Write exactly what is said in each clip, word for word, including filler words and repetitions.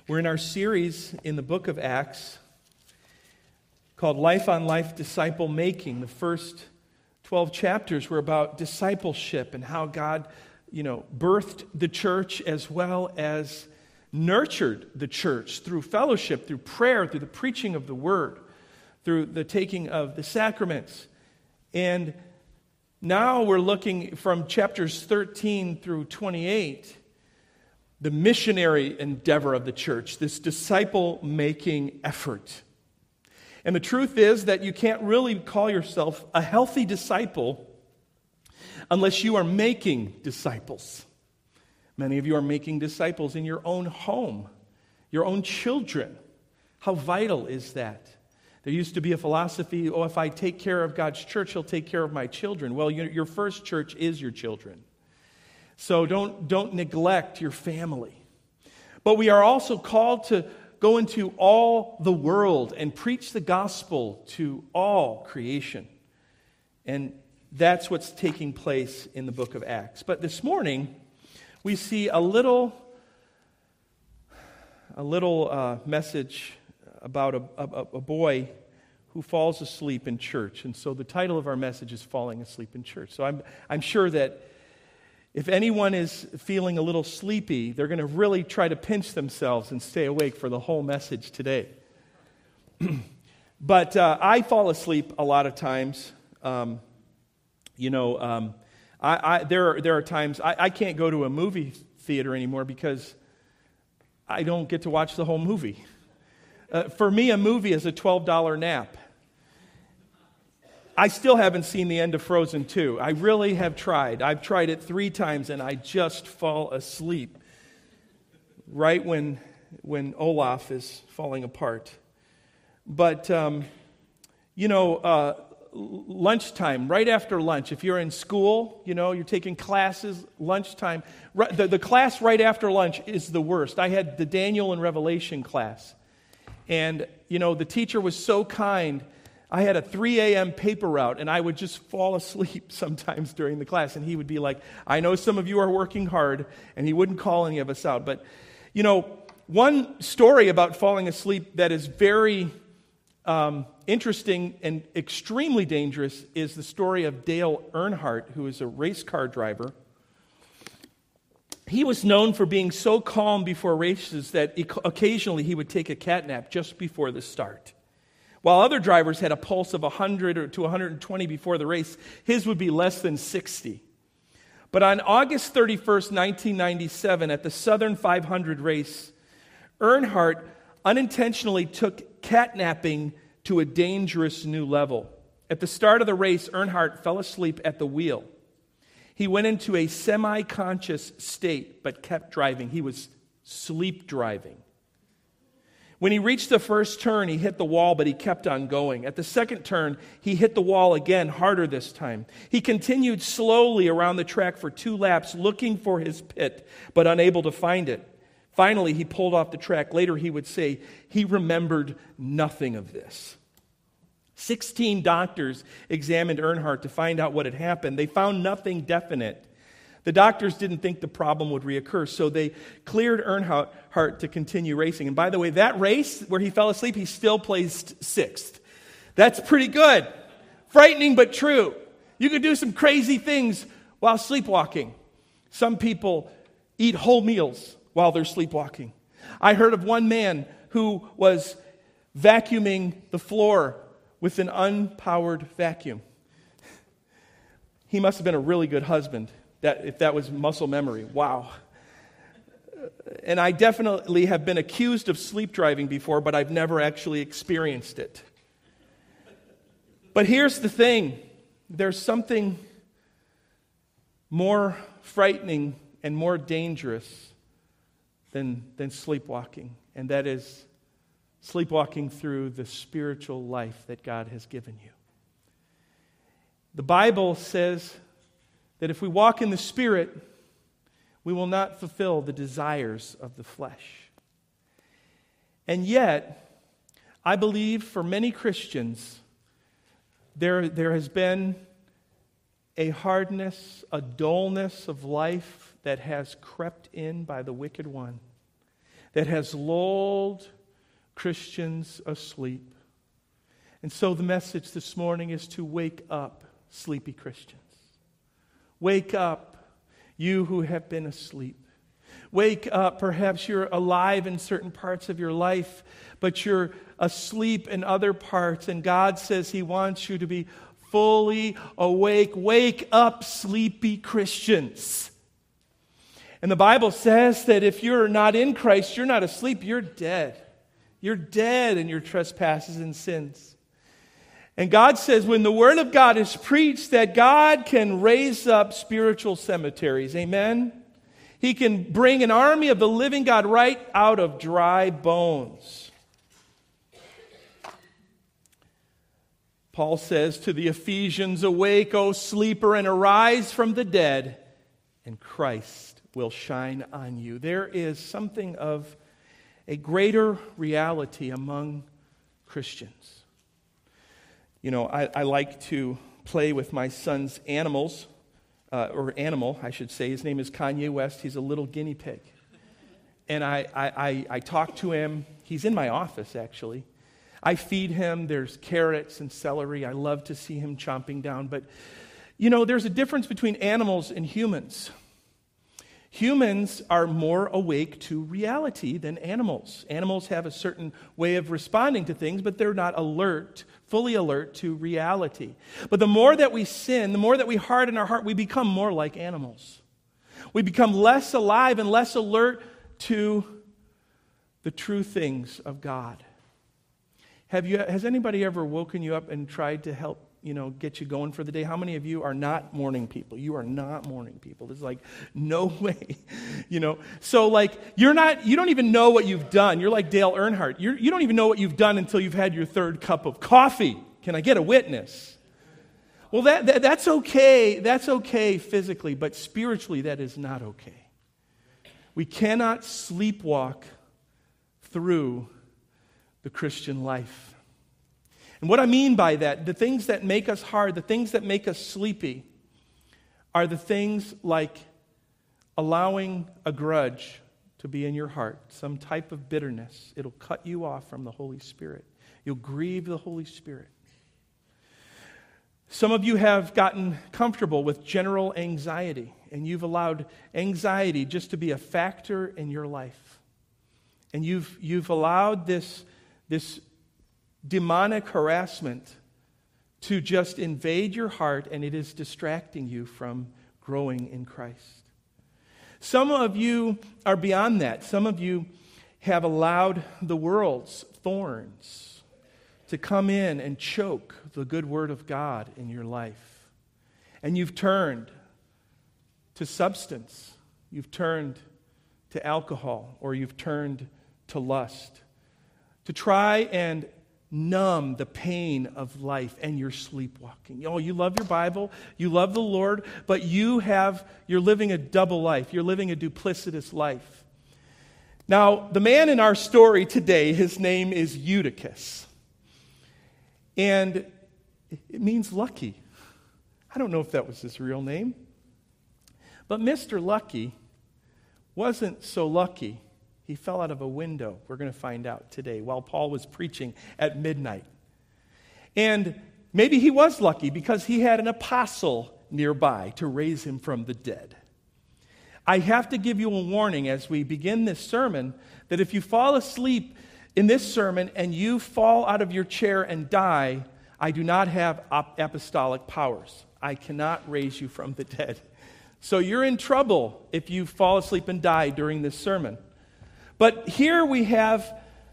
We're in our series in the book of Acts called Life on Life Disciple Making. The first twelve chapters were about discipleship and how God, you know, birthed the church as well as nurtured the church through fellowship, through prayer, through the preaching of the word, through the taking of the sacraments. And now we're looking from chapters thirteen through twenty-eight, the missionary endeavor of the church, this disciple-making effort. And the truth is that you can't really call yourself a healthy disciple unless you are making disciples. Many of you are making disciples in your own home, your own children. How vital is that? There used to be a philosophy, oh, if I take care of God's church, He'll take care of my children. Well, your first church is your children. So don't, don't neglect your family. But we are also called to go into all the world and preach the gospel to all creation. And that's what's taking place in the book of Acts. But this morning, we see a little, a little uh, message about a, a, a boy who falls asleep in church. And so the title of our message is Falling Asleep in Church. So I'm, I'm sure that if anyone is feeling a little sleepy, they're going to really try to pinch themselves and stay awake for the whole message today. But uh, I fall asleep a lot of times. Um, you know, um, I, I, there, are, there are times I, I can't go to a movie theater anymore because I don't get to watch the whole movie. Uh, for me, a movie is a twelve dollars nap. I still haven't seen the end of Frozen two. I really have tried. I've tried it three times, and I just fall asleep right when when Olaf is falling apart. But, um, you know, uh, lunchtime, right after lunch, if you're in school, you know, you're taking classes, lunchtime, right, the, the class right after lunch is the worst. I had the Daniel and Revelation class. And, you know, the teacher was so kind. I had a three a.m. paper route, and I would just fall asleep sometimes during the class. And he would be like, I know some of you are working hard, and he wouldn't call any of us out. But, you know, one story about falling asleep that is very um, interesting and extremely dangerous is the story of Dale Earnhardt, who is a race car driver. He was known for being so calm before races that occasionally he would take a cat nap just before the start. While other drivers had a pulse of one hundred or to one hundred twenty before the race, his would be less than sixty. But on August thirty-first, nineteen ninety-seven, at the Southern five hundred race, Earnhardt unintentionally took catnapping to a dangerous new level. At the start of the race, Earnhardt fell asleep at the wheel. He went into a semi-conscious state, but kept driving. He was sleep driving. When he reached the first turn, he hit the wall, but he kept on going. At the second turn, he hit the wall again, harder this time. He continued slowly around the track for two laps, looking for his pit, but unable to find it. Finally, he pulled off the track. Later, he would say he remembered nothing of this. Sixteen doctors examined Earnhardt to find out what had happened. They found nothing definite. The doctors didn't think the problem would reoccur, so they cleared Earnhardt to continue racing. And by the way, that race where he fell asleep, he still placed sixth. That's pretty good. Frightening but true. You could do some crazy things while sleepwalking. Some people eat whole meals while they're sleepwalking. I heard of one man who was vacuuming the floor with an unpowered vacuum. He must have been a really good husband, that if that was muscle memory. Wow. And I definitely have been accused of sleep driving before, but I've never actually experienced it. But here's the thing. There's something more frightening and more dangerous than, than sleepwalking, and that is sleepwalking through the spiritual life that God has given you. The Bible says that if we walk in the Spirit, we will not fulfill the desires of the flesh. And yet, I believe for many Christians, there, there has been a hardness, a dullness of life that has crept in by the wicked one. that has lulled Christians asleep. And so the message this morning is to wake up, sleepy Christians. Wake up, you who have been asleep. Wake up. Perhaps you're alive in certain parts of your life, but you're asleep in other parts. And God says He wants you to be fully awake. Wake up, sleepy Christians. And the Bible says that if you're not in Christ, you're not asleep, you're dead. You're dead in your trespasses and sins. And God says when the Word of God is preached, that God can raise up spiritual cemeteries. Amen? He can bring an army of the living God right out of dry bones. Paul says to the Ephesians, "Awake, O sleeper, and arise from the dead, and Christ will shine on you." There is something of a greater reality among Christians. You know, I, I like to play with my son's animals. Uh, or animal, I should say. His name is Kanye West. He's a little guinea pig. And I, I, I, I talk to him. He's in my office, actually. I feed him. There's carrots and celery. I love to see him chomping down. But, you know, there's a difference between animals and humans. Humans are more awake to reality than animals. Animals have a certain way of responding to things, but they're not alert, fully alert to reality. But the more that we sin, the more that we harden our heart, we become more like animals. We become less alive and less alert to the true things of God. Have you? Has anybody ever woken you up and tried to help, you know, get you going for the day? How many of you are not morning people? You are not morning people. It's like, no way, you know. So, like, you're not, you don't even know what you've done. You're like Dale Earnhardt. You're, you don't even know what you've done until you've had your third cup of coffee. Can I get a witness? Well, that, that that's okay. That's okay physically, but spiritually, that is not okay. We cannot sleepwalk through the Christian life. And what I mean by that, the things that make us hard, the things that make us sleepy, are the things like allowing a grudge to be in your heart, some type of bitterness. It'll cut you off from the Holy Spirit. You'll grieve the Holy Spirit. Some of you have gotten comfortable with general anxiety, and you've allowed anxiety just to be a factor in your life. And you've, you've allowed this, this demonic harassment to just invade your heart, and it is distracting you from growing in Christ. Some of you are beyond that. Some of you have allowed the world's thorns to come in and choke the good word of God in your life. And you've turned to substance. You've turned to alcohol, or you've turned to lust to try and numb the pain of life, and you're sleepwalking. Oh, you love your Bible, you love the Lord, but you have, you're living a double life. You're living a duplicitous life. Now, the man in our story today, his name is Eutychus. And it means lucky. I don't know if that was his real name. But Mister Lucky wasn't so lucky. He fell out of a window. We're going to find out today while Paul was preaching at midnight. And maybe he was lucky because he had an apostle nearby to raise him from the dead. I have to give you a warning as we begin this sermon that if you fall asleep in this sermon and you fall out of your chair and die, I do not have apostolic powers. I cannot raise you from the dead. So you're in trouble if you fall asleep and die during this sermon. But here we have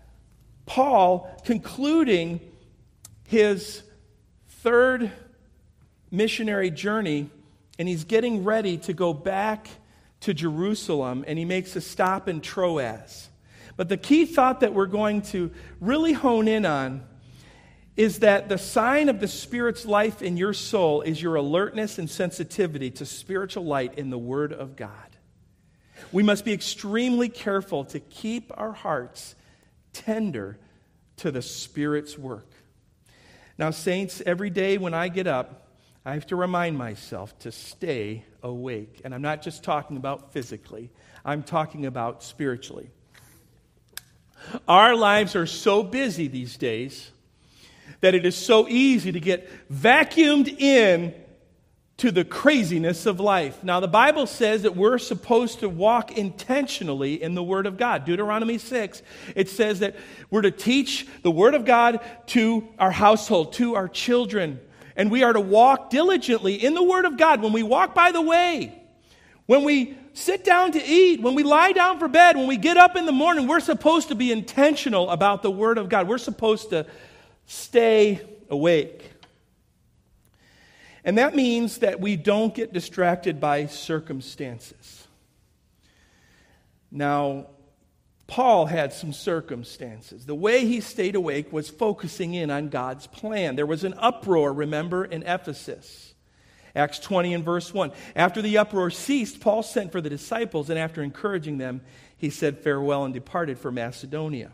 Paul concluding his third missionary journey, and he's getting ready to go back to Jerusalem, and he makes a stop in Troas. But the key thought that we're going to really hone in on is that the sign of the Spirit's life in your soul is your alertness and sensitivity to spiritual light in the Word of God. We must be extremely careful to keep our hearts tender to the Spirit's work. Now, saints, every day when I get up, I have to remind myself to stay awake. And I'm not just talking about physically. I'm talking about spiritually. Our lives are so busy these days that it is so easy to get vacuumed in to the craziness of life. Now, the Bible says that we're supposed to walk intentionally in the Word of God. Deuteronomy six, it says that we're to teach the Word of God to our household, to our children. And we are to walk diligently in the Word of God. When we walk by the way, when we sit down to eat, when we lie down for bed, when we get up in the morning, we're supposed to be intentional about the Word of God. We're supposed to stay awake. And that means that we don't get distracted by circumstances. Now, Paul had some circumstances. The way he stayed awake was focusing in on God's plan. There was an uproar, remember, in Ephesus. Acts twenty and verse one. After the uproar ceased, Paul sent for the disciples, and after encouraging them, he said farewell and departed for Macedonia.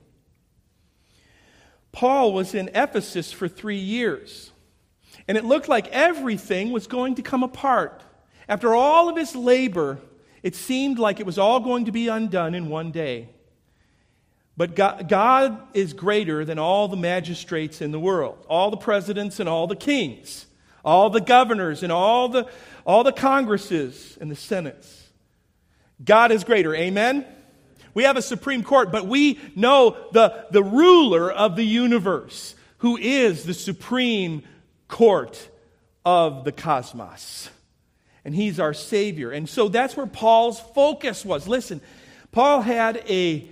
Paul was in Ephesus for three years. And it looked like everything was going to come apart. After all of his labor, it seemed like it was all going to be undone in one day. But God, God is greater than all the magistrates in the world, all the presidents and all the kings, all the governors and all the, all the congresses and the senates. God is greater. Amen? We have a Supreme Court, but we know the, the ruler of the universe, who is the supreme court of the cosmos. And he's our Savior. And so that's where Paul's focus was. Listen, Paul had a,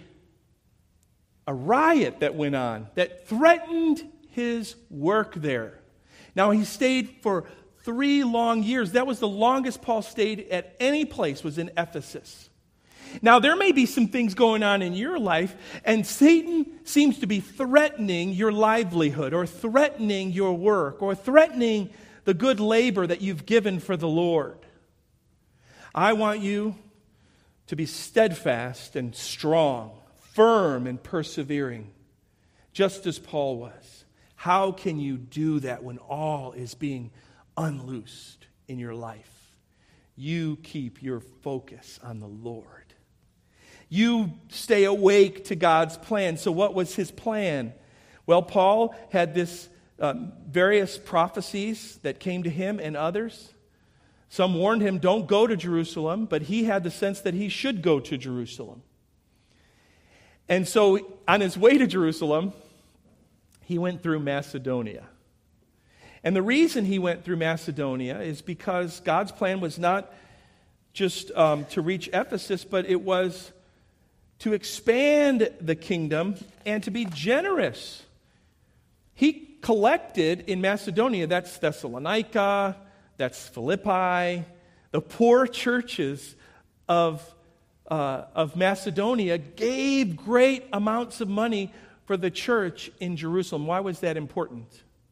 a riot that went on that threatened his work there. Now, he stayed for three long years. That was the longest Paul stayed at any place, was in Ephesus. Now, there may be some things going on in your life, and Satan seems to be threatening your livelihood, or threatening your work, or threatening the good labor that you've given for the Lord. I want you to be steadfast and strong, firm and persevering, just as Paul was. How can you do that when all is being unloosed in your life? You keep your focus on the Lord. You stay awake to God's plan. So what was his plan? Well, Paul had this um, various prophecies that came to him and others. Some warned him, don't go to Jerusalem, but he had the sense that he should go to Jerusalem. And so on his way to Jerusalem, he went through Macedonia. And the reason he went through Macedonia is because God's plan was not just um, to reach Ephesus, but it was to expand the kingdom and to be generous. He collected in Macedonia, that's Thessalonica, that's Philippi, the poor churches of, uh, of Macedonia gave great amounts of money for the church in Jerusalem. Why was that important?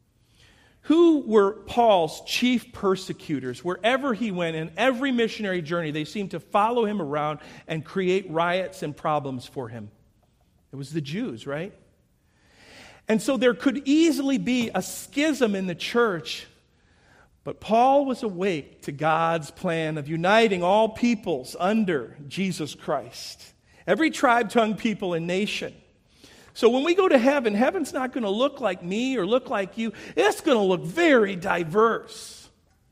Who were Paul's chief persecutors? Wherever he went, in every missionary journey, they seemed to follow him around and create riots and problems for him. It was the Jews, right? And so there could easily be a schism in the church, but Paul was awake to God's plan of uniting all peoples under Jesus Christ. Every tribe, tongue, people, and nation. So when we go to heaven, heaven's not going to look like me or look like you. It's going to look very diverse.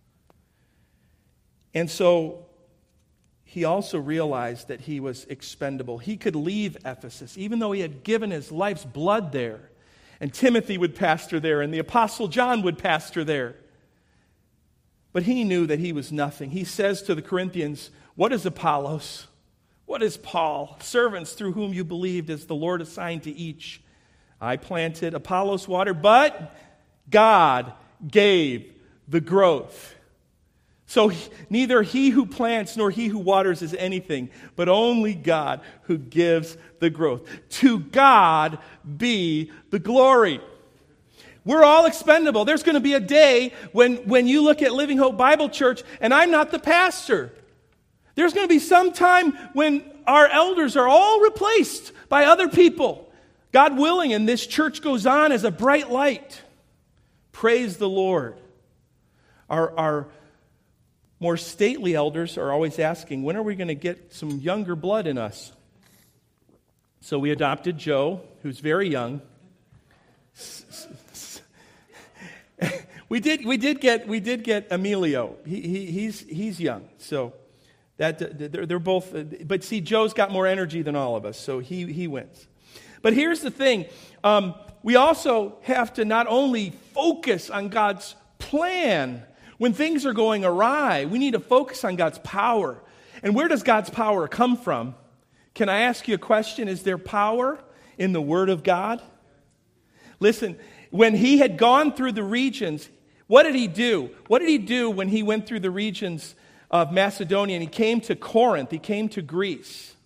And so he also realized that he was expendable. He could leave Ephesus, even though he had given his life's blood there. And Timothy would pastor there, and the Apostle John would pastor there. But he knew that he was nothing. He says to the Corinthians, what is Apollos? What is Paul? Servants through whom you believed, as the Lord assigned to each. I planted, Apollos watered, but God gave the growth. So neither he who plants nor he who waters is anything, but only God who gives the growth. To God be the glory. We're all expendable. There's going to be a day when, when you look at Living Hope Bible Church and I'm not the pastor. There's going to be some time when our elders are all replaced by other people. God willing, and this church goes on as a bright light. Praise the Lord. Our, our more stately elders are always asking, when are we going to get some younger blood in us? So we adopted Joe, who's very young. we did we did get we did get Emilio. He, he he's he's young. So that they're, they're both. But see, Joe's got more energy than all of us, so he he wins. But here's the thing: um, we also have to not only focus on God's plan when things are going awry. We need to focus on God's power. And where does God's power come from? Can I ask you a question? Is there power in the Word of God? Listen, when he had gone through the regions, what did he do? What did he do when he went through the regions of Macedonia and he came to Corinth, he came to Greece?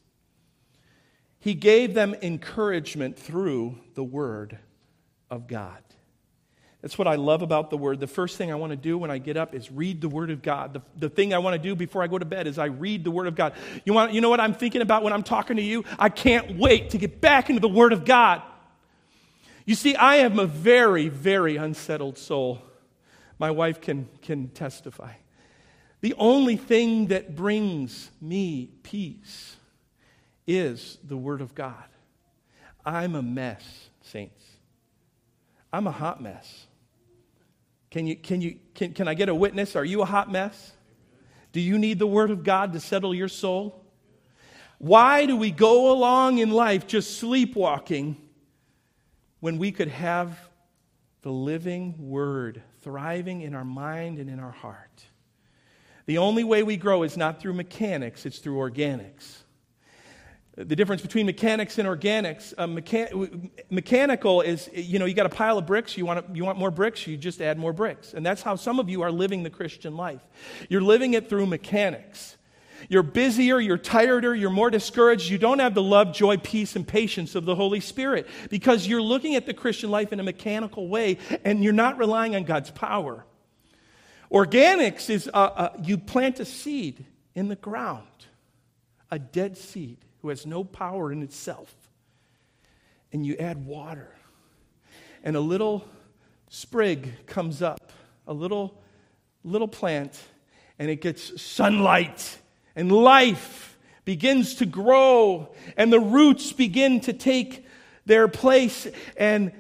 He gave them encouragement through the Word of God. That's what I love about the Word. The first thing I want to do when I get up is read the Word of God. The, the thing I want to do before I go to bed is I read the Word of God. You want, you know what I'm thinking about when I'm talking to you? I can't wait to get back into the Word of God. You see, I am a very, very unsettled soul. My wife can, can testify. The only thing that brings me peace is the Word of God. I'm a mess, saints. I'm a hot mess. Can you can you can, can I get a witness? Are you a hot mess? Do you need the Word of God to settle your soul? Why do we go along in life just sleepwalking when we could have the living Word thriving in our mind and in our heart? The only way we grow is not through mechanics, it's through organics. The difference between mechanics and organics, uh, mechan- mechanical is, you know, you got a pile of bricks, you want, you want more bricks, you just add more bricks. And that's how some of you are living the Christian life. You're living it through mechanics. You're busier, you're tireder, you're more discouraged. You don't have the love, joy, peace, and patience of the Holy Spirit because you're looking at the Christian life in a mechanical way and you're not relying on God's power. Organics is uh, uh, you plant a seed in the ground, a dead seed who has no power in itself, and you add water, and a little sprig comes up, a little little plant, and it gets sunlight, and life begins to grow, and the roots begin to take their place, and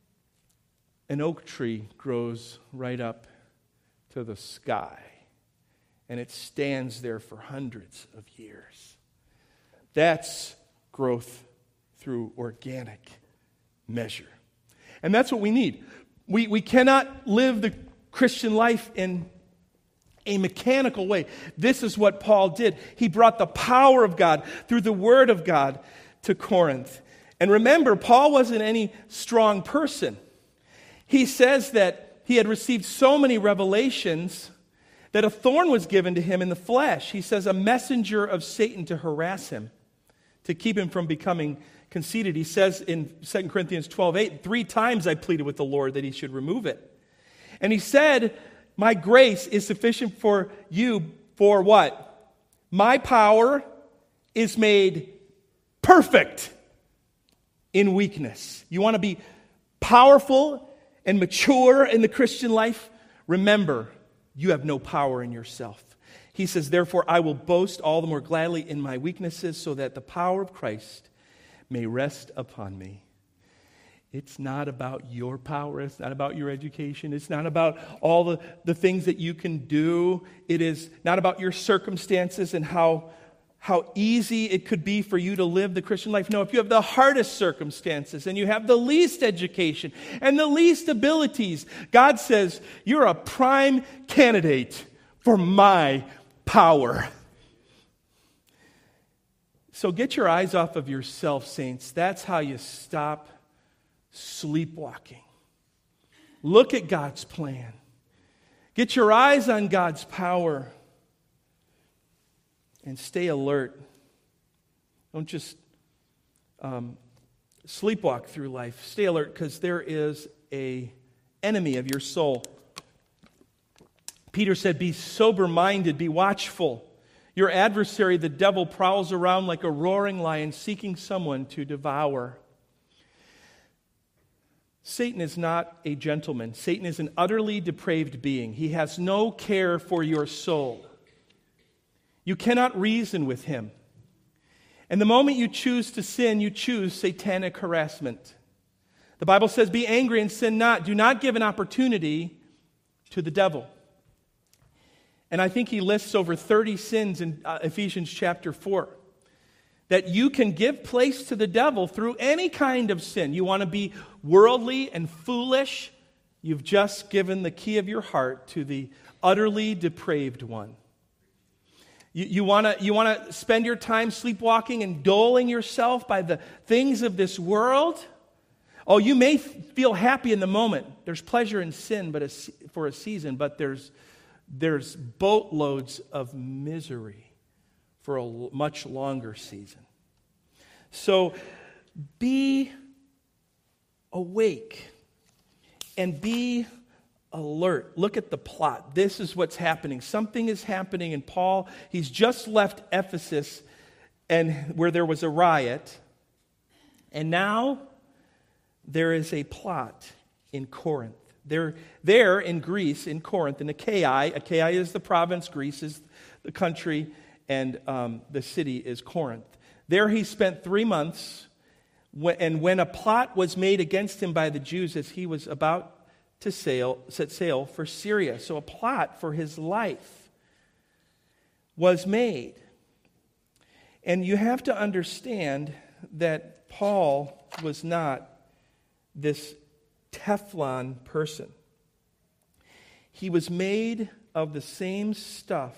an oak tree grows right up to the sky, and it stands there for hundreds of years. That's growth through organic measure. And that's what we need. We, we cannot live the Christian life in a mechanical way. This is what Paul did. He brought the power of God through the Word of God to Corinth. And remember, Paul wasn't any strong person. He says that he had received so many revelations that a thorn was given to him in the flesh. He says a messenger of Satan to harass him, to keep him from becoming conceited. He says in Second Corinthians twelve eight, three times I pleaded with the Lord that he should remove it. And he said, my grace is sufficient for you for what? My power is made perfect in weakness. You want to be powerful and mature in the Christian life? Remember, you have no power in yourself. He says, therefore, I will boast all the more gladly in my weaknesses so that the power of Christ may rest upon me. It's not about your power. It's not about your education. It's not about all the, the things that you can do. It is not about your circumstances and how, how easy it could be for you to live the Christian life. No, if you have the hardest circumstances and you have the least education and the least abilities, God says, you're a prime candidate for my power. So get your eyes off of yourself, saints. That's how you stop sleepwalking. Look at God's plan. Get your eyes on God's power and stay alert. Don't just um, sleepwalk through life. Stay alert because there is an enemy of your soul. Peter said, be sober-minded, be watchful. Your adversary, the devil, prowls around like a roaring lion seeking someone to devour. Satan is not a gentleman. Satan is an utterly depraved being. He has no care for your soul. You cannot reason with him. And the moment you choose to sin, you choose satanic harassment. The Bible says, be angry and sin not. Do not give an opportunity to the devil. And I think he lists over thirty sins in uh, Ephesians chapter four. That you can give place to the devil through any kind of sin. You want to be worldly and foolish? You've just given the key of your heart to the utterly depraved one. You, you want to you want to spend your time sleepwalking and doling yourself by the things of this world? Oh, you may feel happy in the moment. There's pleasure in sin but a, for a season, but there's, there's boatloads of misery for a much longer season. So be awake and be alert. Look at the plot. This is what's happening. Something is happening, and Paul, he's just left Ephesus, and where there was a riot, and now there is a plot in Corinth. There, there in Greece, in Corinth, in Achaia. Achaia is the province, Greece is the country, and um, the city is Corinth. There he spent three months, and when a plot was made against him by the Jews as he was about to sail, set sail for Syria. So a plot for his life was made. And you have to understand that Paul was not this Teflon person. He was made of the same stuff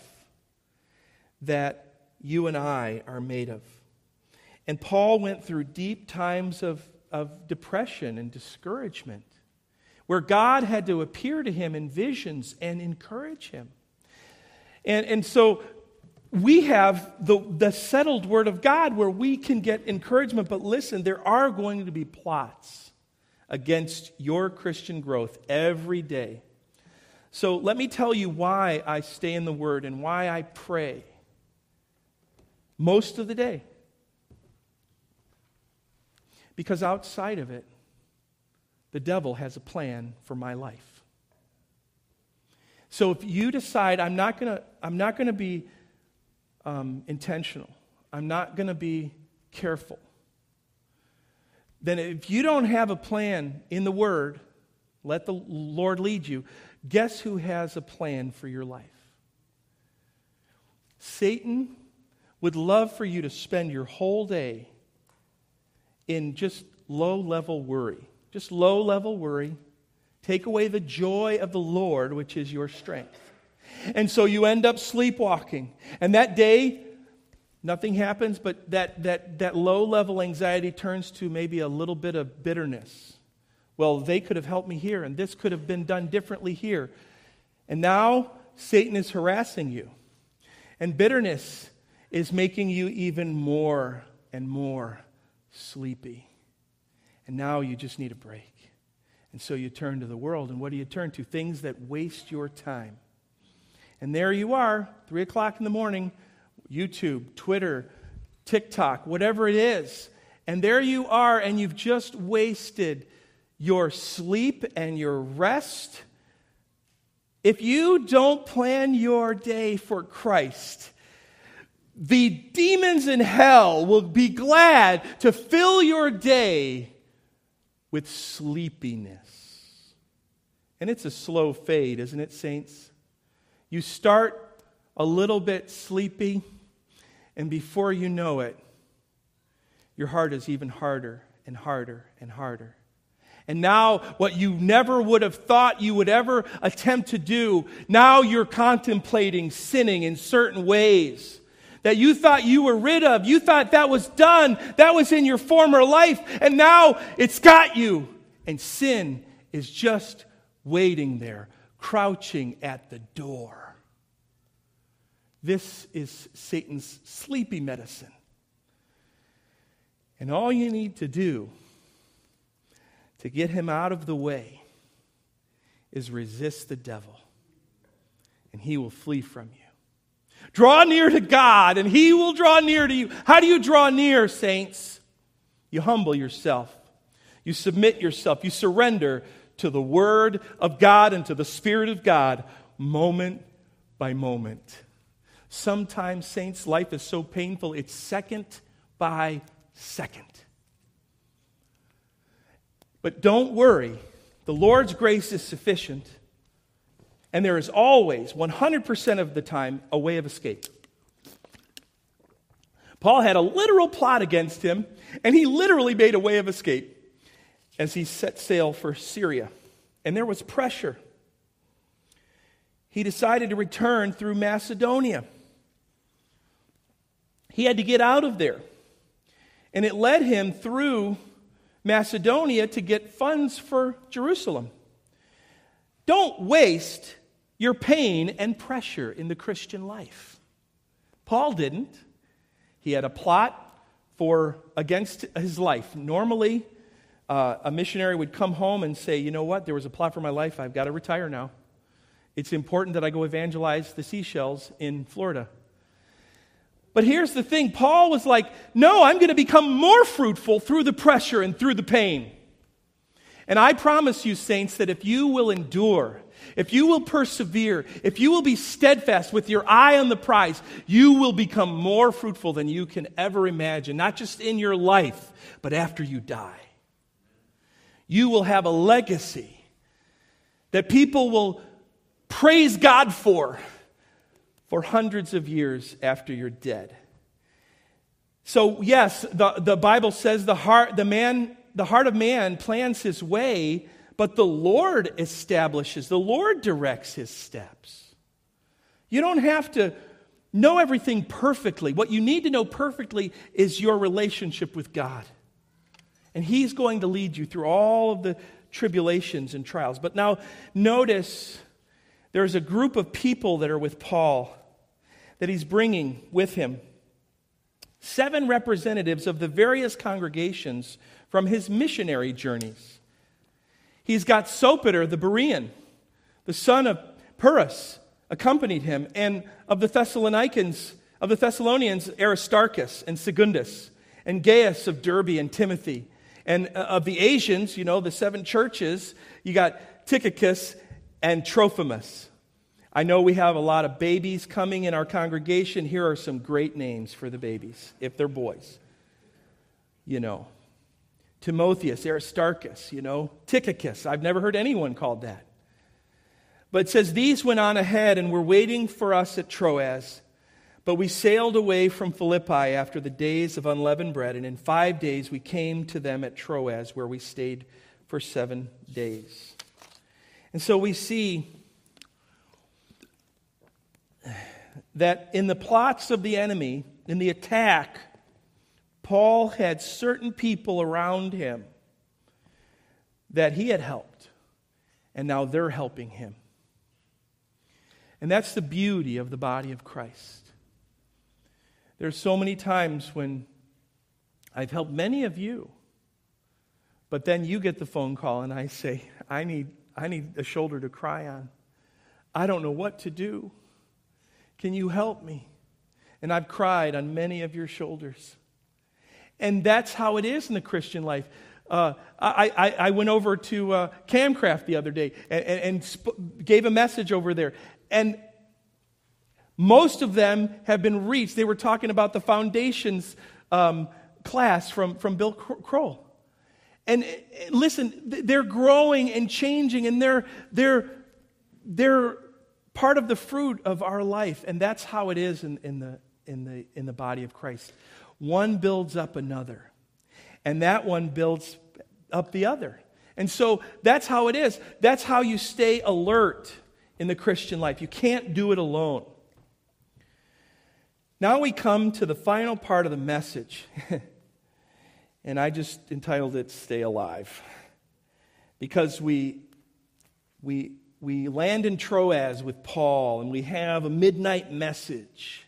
that you and I are made of. And Paul went through deep times of, of depression and discouragement, where God had to appear to him in visions and encourage him. And, and so we have the, the settled word of God where we can get encouragement. But listen, there are going to be plots against your Christian growth every day. So let me tell you why I stay in the Word and why I pray most of the day. Because outside of it, the devil has a plan for my life. So if you decide I'm not gonna, I'm not gonna be um, intentional, I'm not gonna be careful, then if you don't have a plan in the Word, let the Lord lead you. Guess who has a plan for your life? Satan would love for you to spend your whole day in just low-level worry. Just low-level worry. Take away the joy of the Lord, which is your strength. And so you end up sleepwalking. And that day, nothing happens, but that, that, that low-level anxiety turns to maybe a little bit of bitterness. Well, they could have helped me here, and this could have been done differently here. And now Satan is harassing you. And bitterness is making you even more and more sleepy. And now you just need a break. And so you turn to the world. And what do you turn to? Things that waste your time. And there you are, three o'clock in the morning, YouTube, Twitter, TikTok, whatever it is. And there you are, and you've just wasted your sleep and your rest. If you don't plan your day for Christ, the demons in hell will be glad to fill your day with sleepiness. And it's a slow fade, isn't it, saints? You start a little bit sleepy, and before you know it, your heart is even harder and harder and harder. And now, what you never would have thought you would ever attempt to do, now you're contemplating sinning in certain ways that you thought you were rid of. You thought that was done. That was in your former life. And now it's got you. And sin is just waiting there, crouching at the door. This is Satan's sleepy medicine. And all you need to do to get him out of the way is resist the devil, and he will flee from you. Draw near to God, and he will draw near to you. How do you draw near, saints? You humble yourself. You submit yourself. You surrender to the Word of God and to the Spirit of God moment by moment. Sometimes, saints, life is so painful, it's second by second. But don't worry, the Lord's grace is sufficient, and there is always, one hundred percent of the time, a way of escape. Paul had a literal plot against him, and he literally made a way of escape as he set sail for Syria. And there was pressure. He decided to return through Macedonia. He had to get out of there. And it led him through Macedonia to get funds for Jerusalem. Don't waste your pain and pressure in the Christian life. Paul didn't. He had a plot for against his life. Normally, uh, a missionary would come home and say, you know what, there was a plot for my life. I've got to retire now. It's important that I go evangelize the seashells in Florida. But here's the thing. Paul was like, no, I'm going to become more fruitful through the pressure and through the pain. And I promise you, saints, that if you will endure, if you will persevere, if you will be steadfast with your eye on the prize, you will become more fruitful than you can ever imagine, not just in your life, but after you die. You will have a legacy that people will praise God for, for hundreds of years after you're dead. So yes, the, the Bible says the heart, the man, the heart of man plans his way, but the Lord establishes, the Lord directs his steps. You don't have to know everything perfectly. What you need to know perfectly is your relationship with God. And He's going to lead you through all of the tribulations and trials. But now notice there's a group of people that are with Paul that he's bringing with him. Seven representatives of the various congregations from his missionary journeys. He's got Sopater the Berean, the son of Pyrrhus, accompanied him, and of the Thessalonians, of the Thessalonians, Aristarchus and Secundus, and Gaius of Derbe and Timothy. And of the Asians, you know, the seven churches, you got Tychicus and Trophimus. I know we have a lot of babies coming in our congregation. Here are some great names for the babies, if they're boys. You know, Timotheus, Aristarchus, you know, Tychicus. I've never heard anyone called that. But it says, these went on ahead and were waiting for us at Troas. But we sailed away from Philippi after the days of unleavened bread, and in five days we came to them at Troas, where we stayed for seven days. And so we see that in the plots of the enemy, in the attack, Paul had certain people around him that he had helped, and now they're helping him. And that's the beauty of the body of Christ. There's so many times when I've helped many of you, but then you get the phone call and I say, I need, I need a shoulder to cry on. I don't know what to do. Can you help me? And I've cried on many of your shoulders. And that's how it is in the Christian life. Uh, I, I, I went over to uh, Camcraft the other day and, and, and sp- gave a message over there. And most of them have been reached. They were talking about the foundations um, class from, from Bill Kroll. And listen, they're growing and changing, and they're, they're, they're part of the fruit of our life. And that's how it is in, in, the, in, the, in the body of Christ. One builds up another, and that one builds up the other. And so that's how it is. That's how you stay alert in the Christian life. You can't do it alone. Now we come to the final part of the message. And I just entitled it, Stay Alive. Because we, we, we land in Troas with Paul, and we have a midnight message.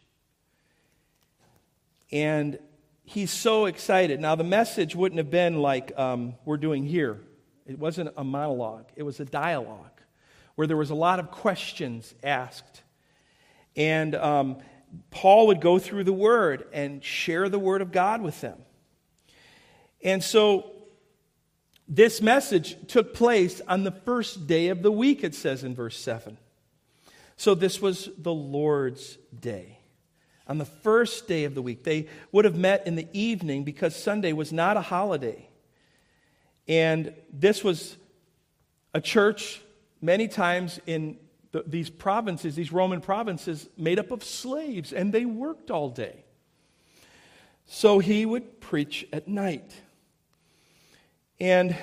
And he's so excited. Now the message wouldn't have been like um, we're doing here. It wasn't a monologue. It was a dialogue where there was a lot of questions asked. And um, Paul would go through the Word and share the Word of God with them. And so this message took place on the first day of the week, it says in verse seven. So this was the Lord's day. on the first day of the week. They would have met in the evening because Sunday was not a holiday. And this was a church many times in the, these provinces, these Roman provinces, made up of slaves, and they worked all day. So he would preach at night. And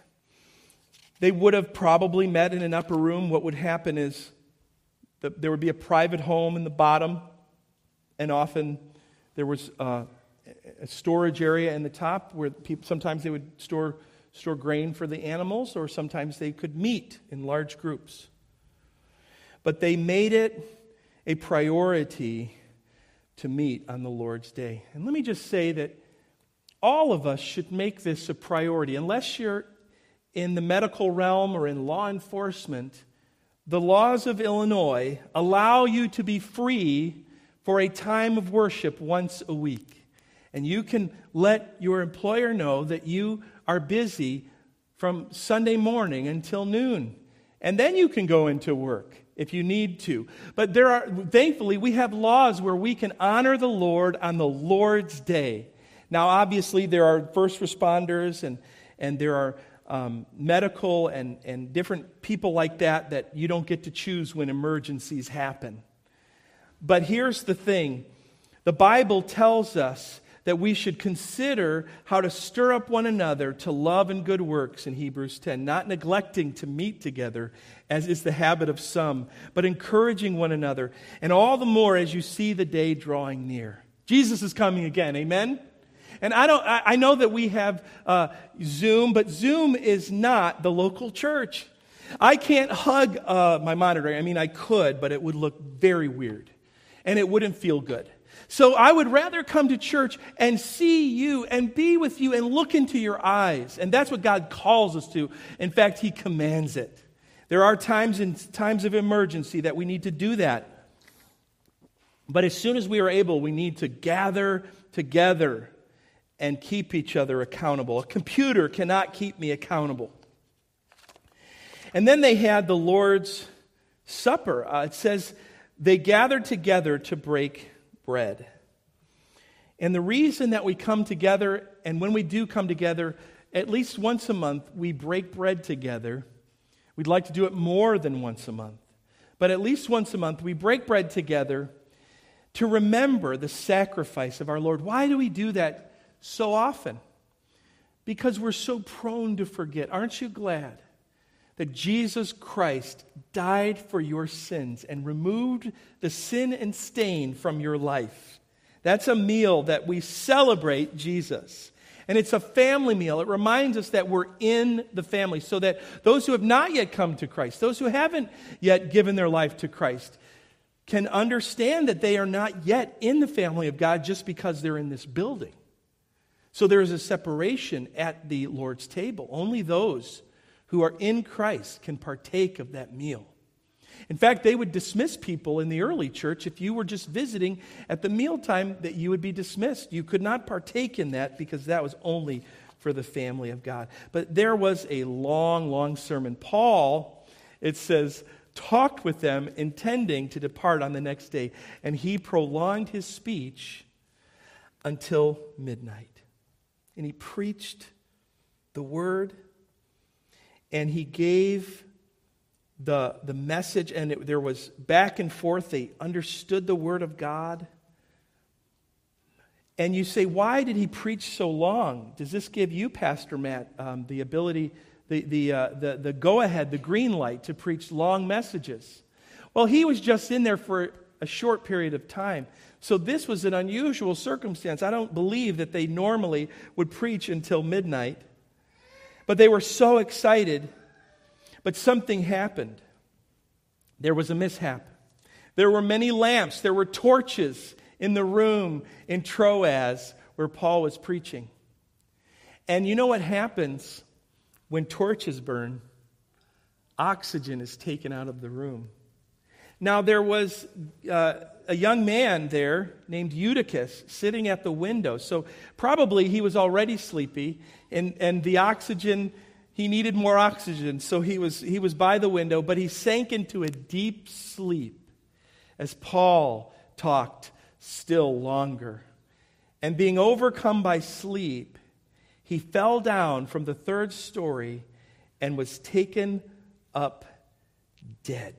they would have probably met in an upper room. What would happen is that there would be a private home in the bottom, and often there was uh, a storage area in the top where people, sometimes they would store store grain for the animals, or sometimes they could meet in large groups. But they made it a priority to meet on the Lord's Day. And let me just say that all of us should make this a priority. Unless you're in the medical realm or in law enforcement, the laws of Illinois allow you to be free for a time of worship once a week. And you can let your employer know that you are busy from Sunday morning until noon. And then you can go into work if you need to. But there are, thankfully, we have laws where we can honor the Lord on the Lord's Day. Now, obviously, there are first responders and, and there are um, medical and, and different people like that that you don't get to choose when emergencies happen. But here's the thing. The Bible tells us that we should consider how to stir up one another to love and good works in Hebrews ten, not neglecting to meet together, as is the habit of some, but encouraging one another, and all the more as you see the day drawing near. Jesus is coming again, amen? And I don't. I, I know that we have uh, Zoom, but Zoom is not the local church. I can't hug uh, my monitor. I mean, I could, but it would look very weird, and it wouldn't feel good. So I would rather come to church and see you and be with you and look into your eyes. And that's what God calls us to. In fact, He commands it. There are times in times of emergency that we need to do that. But as soon as we are able, we need to gather together and keep each other accountable. A computer cannot keep me accountable. And then they had the Lord's Supper. Uh, it says they gathered together to break bread. And the reason that we come together, and when we do come together, at least once a month, we break bread together. We'd like to do it more than once a month. But at least once a month, we break bread together to remember the sacrifice of our Lord. Why do we do that so often? Because we're so prone to forget. Aren't you glad that Jesus Christ died for your sins and removed the sin and stain from your life? That's a meal that we celebrate Jesus. And it's a family meal. It reminds us that we're in the family, so that those who have not yet come to Christ, those who haven't yet given their life to Christ, can understand that they are not yet in the family of God just because they're in this building. So there is a separation at the Lord's table. Only those who are in Christ can partake of that meal. In fact, they would dismiss people in the early church. If you were just visiting at the mealtime, that you would be dismissed. You could not partake in that because that was only for the family of God. But there was a long, long sermon. Paul, it says, talked with them, intending to depart on the next day. And he prolonged his speech until midnight. And he preached the word, and he gave the, the message, and it, there was back and forth. They understood the word of God. And you say, why did he preach so long? Does this give you, Pastor Matt, um, the ability, the, the, uh, the, the go-ahead, the green light to preach long messages? Well, he was just in there for a short period of time. So this was an unusual circumstance. I don't believe that they normally would preach until midnight. But they were so excited. But something happened. There was a mishap. There were many lamps. There were torches in the room in Troas where Paul was preaching. And you know what happens when torches burn? Oxygen is taken out of the room. Now, there was uh, a young man there named Eutychus sitting at the window. So probably he was already sleepy, and, and the oxygen, he needed more oxygen. So he was, he was by the window, but he sank into a deep sleep as Paul talked still longer. And being overcome by sleep, he fell down from the third story and was taken up dead.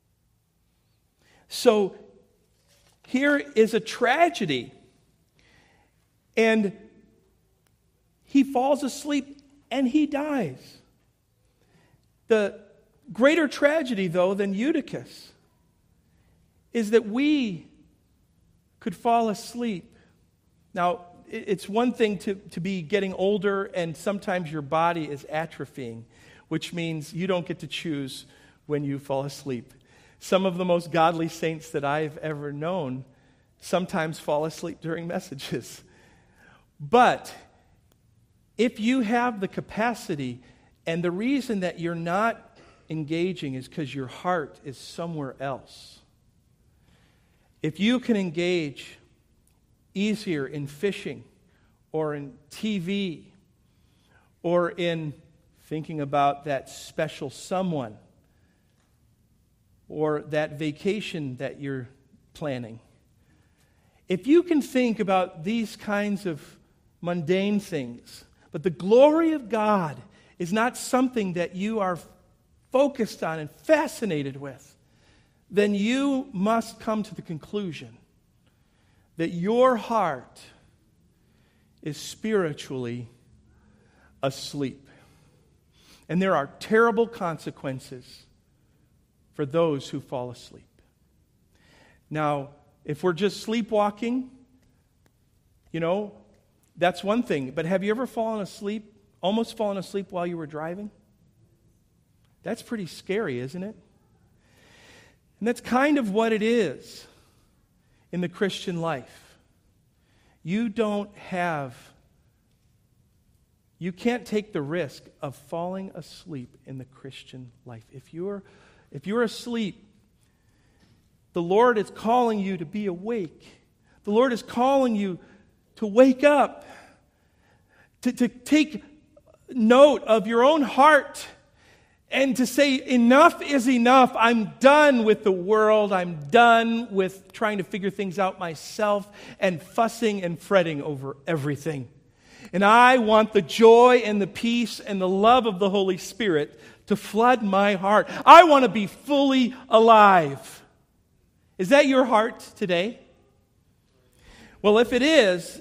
So here is a tragedy. And he falls asleep and he dies. The greater tragedy, though, than Eutychus is that we could fall asleep. Now, it's one thing to, to be getting older and sometimes your body is atrophying, which means you don't get to choose when you fall asleep. Some of the most godly saints that I've ever known sometimes fall asleep during messages. But if you have the capacity, and the reason that you're not engaging is because your heart is somewhere else. If you can engage easier in fishing or in T V or in thinking about that special someone or that vacation that you're planning, if you can think about these kinds of mundane things, but the glory of God is not something that you are focused on and fascinated with, then you must come to the conclusion that your heart is spiritually asleep. And there are terrible consequences for those who fall asleep. Now, if we're just sleepwalking, you know, that's one thing. But have you ever fallen asleep, almost fallen asleep while you were driving? That's pretty scary, isn't it? And that's kind of what it is in the Christian life. You don't have, you can't take the risk of falling asleep in the Christian life. If you're, if you're asleep, the Lord is calling you to be awake. The Lord is calling you to wake up, to, to take note of your own heart, and to say, enough is enough. I'm done with the world. I'm done with trying to figure things out myself and fussing and fretting over everything. And I want the joy and the peace and the love of the Holy Spirit to flood my heart. I want to be fully alive. Is that your heart today? Well, if it is,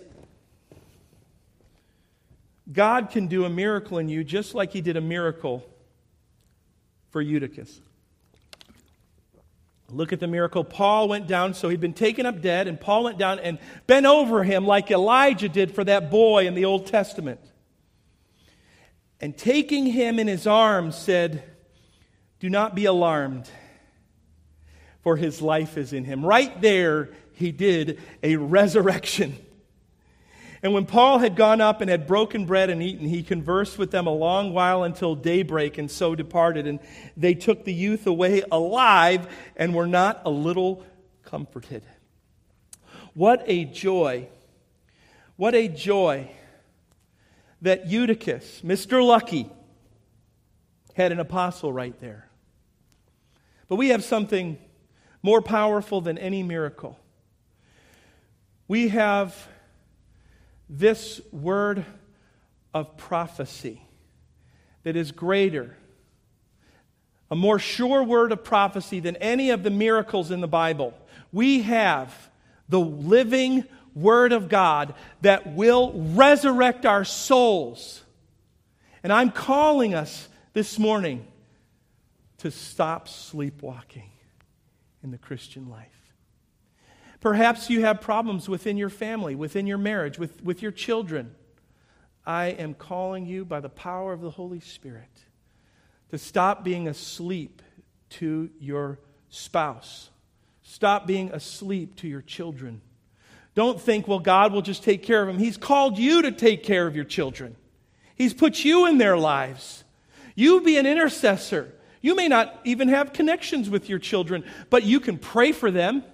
God can do a miracle in you just like He did a miracle for Eutychus. Look at the miracle. Paul went down, so he'd been taken up dead, and Paul went down and bent over him like Elijah did for that boy in the Old Testament. And taking him in his arms said, "Do not be alarmed, for his life is in him." Right there, he did a resurrection. And when Paul had gone up and had broken bread and eaten, he conversed with them a long while until daybreak, and so departed. And they took the youth away alive and were not a little comforted. What a joy. What a joy that Eutychus, Mister Lucky, had an apostle right there. But we have something more powerful than any miracle. We have this word of prophecy that is greater, a more sure word of prophecy than any of the miracles in the Bible. We have the living Word of God that will resurrect our souls. And I'm calling us this morning to stop sleepwalking in the Christian life. Perhaps you have problems within your family, within your marriage, with, with your children. I am calling you by the power of the Holy Spirit to stop being asleep to your spouse. Stop being asleep to your children. Don't think, well, God will just take care of them. He's called you to take care of your children. He's put you in their lives. You be an intercessor. You may not even have connections with your children, but you can pray for them.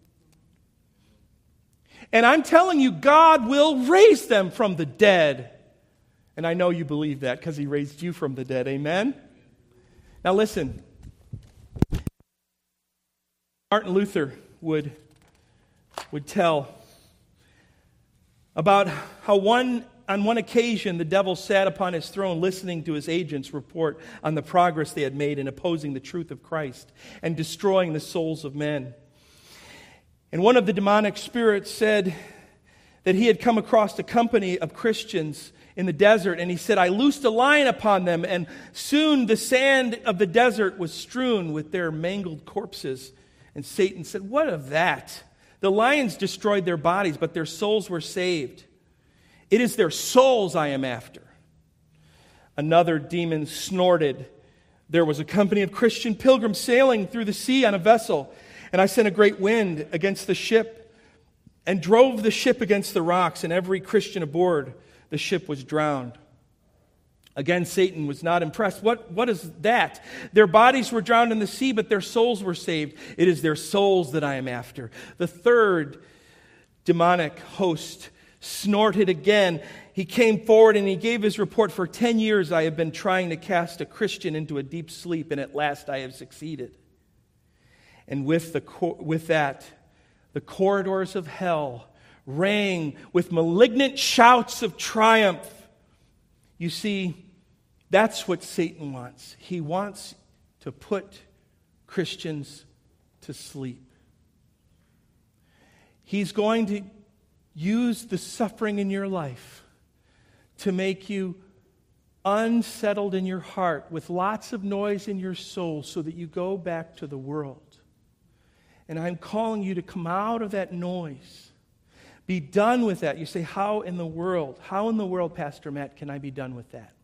And I'm telling you, God will raise them from the dead. And I know you believe that because He raised you from the dead. Amen? Now listen. Martin Luther would would tell about how one on one occasion the devil sat upon his throne listening to his agents report on the progress they had made in opposing the truth of Christ and destroying the souls of men. And one of the demonic spirits said that he had come across a company of Christians in the desert, and he said, I loosed a lion upon them, and soon the sand of the desert was strewn with their mangled corpses. And Satan said, what of that? The lions destroyed their bodies, but their souls were saved. It is their souls I am after. Another demon snorted. There was a company of Christian pilgrims sailing through the sea on a vessel, and I sent a great wind against the ship and drove the ship against the rocks, and every Christian aboard the ship was drowned. Again, Satan was not impressed. What, what is that? Their bodies were drowned in the sea, but their souls were saved. It is their souls that I am after. The third demonic host snorted again. He came forward and he gave his report. For ten years I have been trying to cast a Christian into a deep sleep, and at last I have succeeded. And with, the, with that, the corridors of hell rang with malignant shouts of triumph. You see, that's what Satan wants. He wants to put Christians to sleep. He's going to use the suffering in your life to make you unsettled in your heart with lots of noise in your soul so that you go back to the world. And I'm calling you to come out of that noise. Be done with that. You say, how in the world, how in the world, Pastor Matt, can I be done with that?